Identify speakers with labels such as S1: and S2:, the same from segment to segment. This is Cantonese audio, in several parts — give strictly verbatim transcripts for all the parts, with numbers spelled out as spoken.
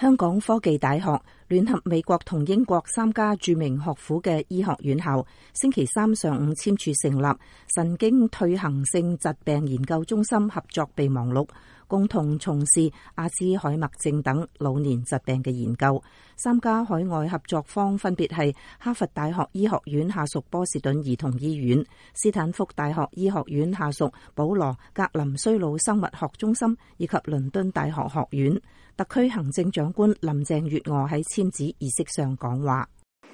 S1: 香港科技大學聯合美國同英國三家著名學府嘅醫學院校，星期三上午簽署成立神經退行性疾病研究中心合作備忘錄，共同從事阿茲海默症等老年疾病嘅研究。三家海外合作方分別係哈佛大學醫學院下屬波士頓兒童醫院、斯坦福大學醫學院下屬保羅格林衰老生物學中心以及倫敦大學學院。特區行政長官林鄭月娥喺簽字儀式上講話。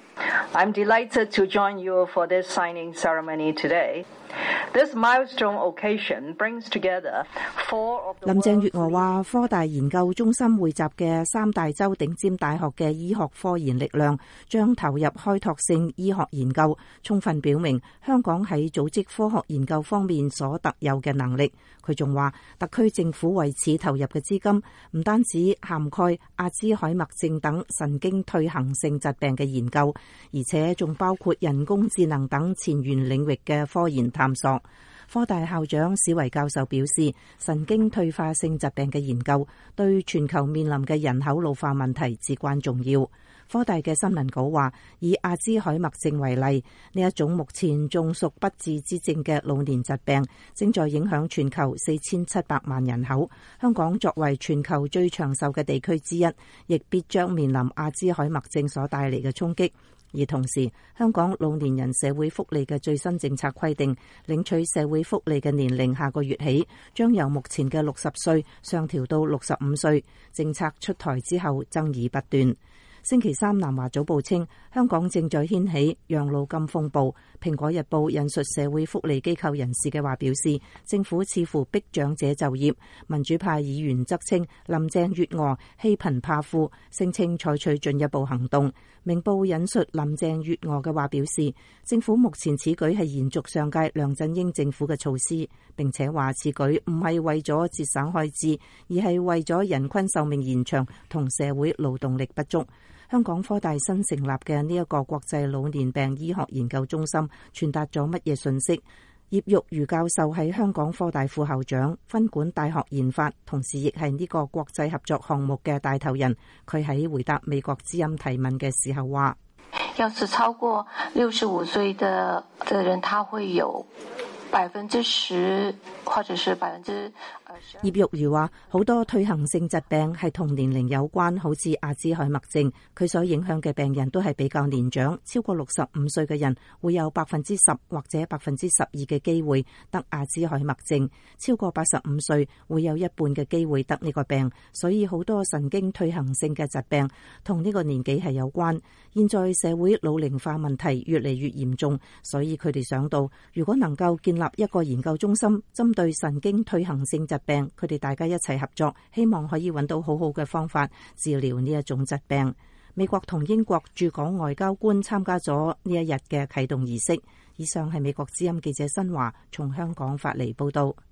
S2: I'm delighted to join you for this signing ceremony today. This milestone occasion brings together four of the
S1: 林鄭月娥話，科大研究中心匯集嘅三大洲頂尖大學嘅醫學科研力量，將投入開拓性醫學研究，充分表明香港喺組織科學研究方面所特有嘅能力。佢仲話，特區政府為此投入嘅資金唔單止涵蓋阿茲海默症等神經退行性疾病嘅研究，而且仲包括人工智能等前沿領域嘅科研探索。科大校長史維教授表示，神經退化性疾病嘅研究對全球面臨嘅人口老化問題至關重要。科大嘅新聞稿話，以阿茲海默症為例，呢一種目前仲屬不治之症嘅老年疾病，正在影響全球四千七百萬人口。香港作為全球最長壽嘅地區之一，亦必將面臨阿茲海默症所帶嚟嘅衝擊。而同時，香港老年人社會福利嘅最新政策規定，領取社會福利嘅年齡下個月起將由目前嘅六十歲上調到六十五歲。政策出台之後，爭議不斷。星期三，南華早報稱，香港正在掀起養老金風暴。蘋果日報引述社會福利機構人士嘅話表示，政府似乎逼長者就業。民主派議員則稱林鄭月娥欺貧怕富，聲稱採取進一步行動。明報引述林鄭月娥嘅話表示，政府目前此舉係延續上屆梁振英政府嘅措施，並且話此舉唔係為咗節省開支，而係為咗人均壽命延長同社會勞動力不足。香港科大新成立嘅呢一個國際老年病醫學研究中心傳達咗乜嘢信息？葉玉如教授係香港科大副校長，分管大學研發，同時亦係呢個國際合作項目嘅帶頭人。佢喺回答美國之音提問嘅時候話，
S3: 要是超過六十五歲的的人，他會有百分之十，或者是百分之二十。
S1: 葉玉如話，好多退行性疾病係同年齡有關，好似阿茲海默症，佢所影響嘅病人都係比較年長，超過六十五歲嘅人會有百分之十或者百分之十二嘅機會得阿茲海默症，超過八十五歲會有一半嘅機會得呢個病，所以好多神經退行性嘅疾病同呢個年紀係有關。現在社會老齡化問題越嚟越嚴重，所以佢哋想到，如果能夠建立一個研究中心，針對神經退行性疾病，佢哋大家一齊合作，希望可以揾到好好嘅方法治療呢一種疾病。美國同英國駐港外交官參加咗呢一日嘅啟動儀式。以上係美國之音記者新華從香港發嚟報道。